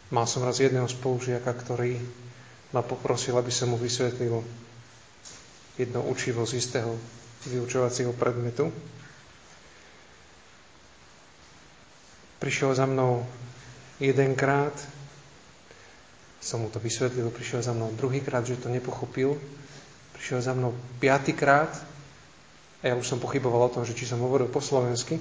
Mal som raz jedného spolužiaka, ktorý ma poprosil, aby som mu vysvetlil jedno učivo z istého vyučovacieho predmetu. Prišiel za mnou jedenkrát, som mu to vysvetlil, prišiel za mnou druhýkrát, že to nepochopil, prišiel za mnou 5. A ja už som pochyboval o tom, že či som hovoril po slovensky,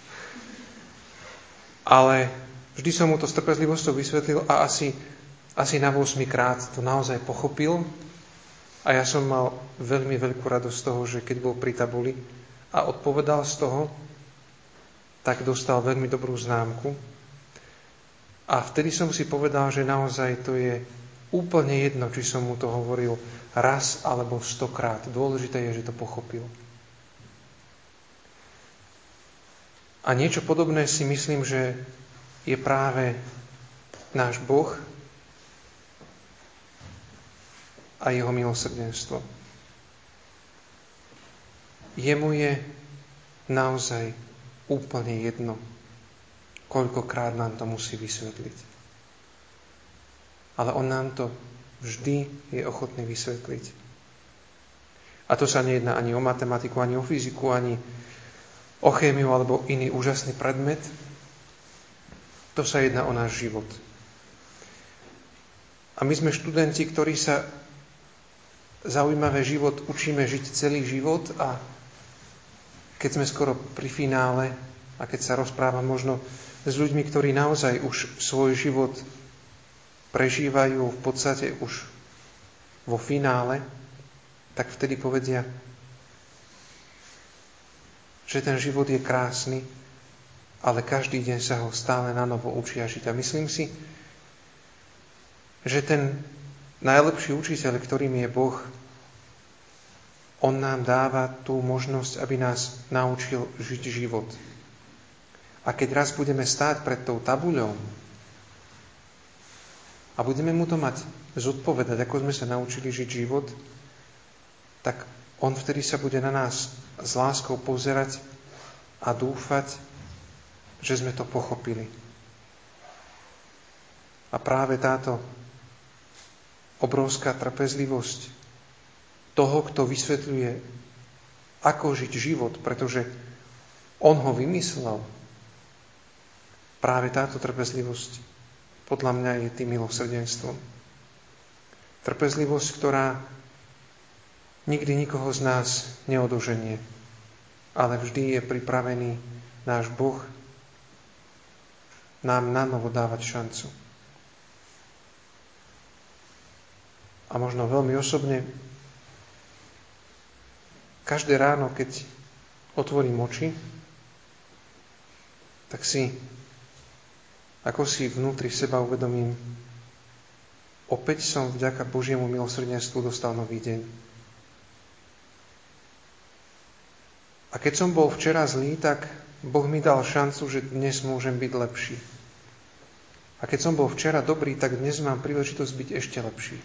ale vždy som mu to s trpezlivosťou vysvetlil a asi na 8. to naozaj pochopil. A ja som mal veľmi veľkú radosť z toho, že keď bol pri tabuli a odpovedal z toho, tak dostal veľmi dobrú známku. A vtedy som si povedal, že naozaj to je úplne jedno, či som mu to hovoril raz alebo 100-krát. Dôležité je, že to pochopil. A niečo podobné si myslím, že je práve náš Boh a jeho milosrdenstvo. Jemu je naozaj úplne jedno, koľkokrát nám to musí vysvetliť. Ale on nám to vždy je ochotný vysvetliť. A to sa nejedná ani o matematiku, ani o fyziku, ani o chémiu alebo iný úžasný predmet. To sa jedná o náš život. A my sme študenti, ktorí sa zaujímavé život učíme žiť celý život a keď sme skoro pri finále a keď sa rozprávam možno s ľuďmi, ktorí naozaj už svoj život prežívajú v podstate už vo finále, tak vtedy povedia, že ten život je krásny, ale každý deň sa ho stále na novo učia žiť. A myslím si, že ten najlepší učiteľ, ktorým je Boh, on nám dáva tú možnosť, aby nás naučil žiť život. A keď raz budeme stáť pred tou tabuľou a budeme mu to mať zodpovedať, ako sme sa naučili žiť život, tak on vtedy sa bude na nás s láskou pozerať a dúfať, že sme to pochopili. A práve táto obrovská trpezlivosť toho, kto vysvetľuje, ako žiť život, pretože on ho vymyslel, práve táto trpezlivosť podľa mňa je tým milosrdenstvom. Trpezlivosť, ktorá nikdy nikoho z nás neodoženie, ale vždy je pripravený náš Boh nám nanovo dávať šancu. A možno veľmi osobne, každé ráno, keď otvorím oči, tak ako si vnútri seba uvedomím, opäť som vďaka Božiemu milosrdenstvu dostal nový deň. A keď som bol včera zlý, tak Boh mi dal šancu, že dnes môžem byť lepší. A keď som bol včera dobrý, tak dnes mám príležitosť byť ešte lepší.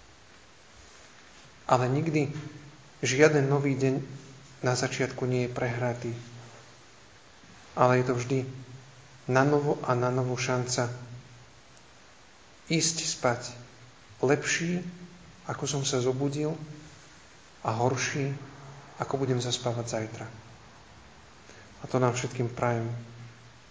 Ale nikdy žiaden nový deň na začiatku nie je prehratý. Ale je to vždy na novo a na novo šanca ísť spať lepší, ako som sa zobudil, a horší, ako budem zaspávať zajtra. A to nám všetkým prajem